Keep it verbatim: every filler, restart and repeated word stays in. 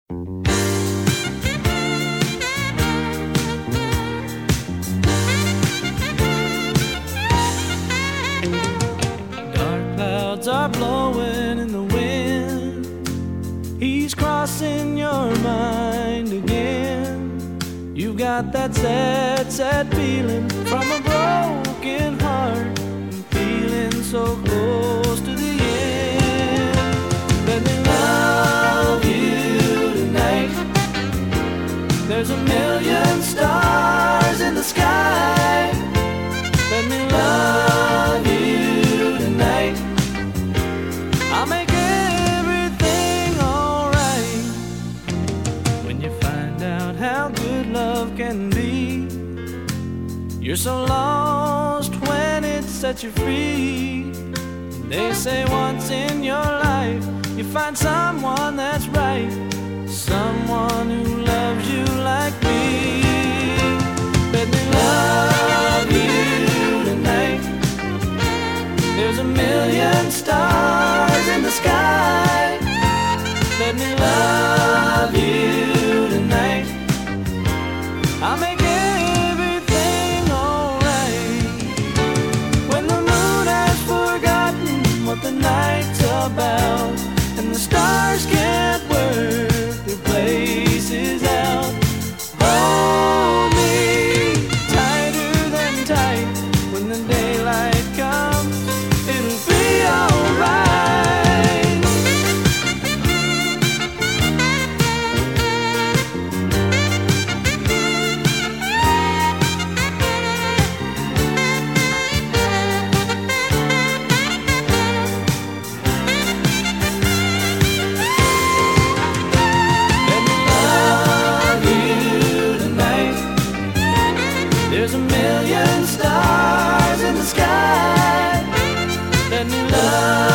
Dark clouds are blowing in the wind. He's crossing your mind again. You've got that sad, sad feeling from a broken heart, and feeling so close to the end. Let me love you tonight. There's a million stars in the sky. Let me love you tonight. I'll make everything alright. When you find out how good love can be, you're so lost when it sets you free. They say once in your life you find someone that's right, someone who loves you like me. Let me love you tonight. There's a million stars in the sky. Let me love you tonight. I'll make everything alright. When the moon has forgotten what the night's about, and the stars can't work their places out, hold me tighter than tight. When the daylight comes, it'll be alright. There's a million stars in the sky. Let me love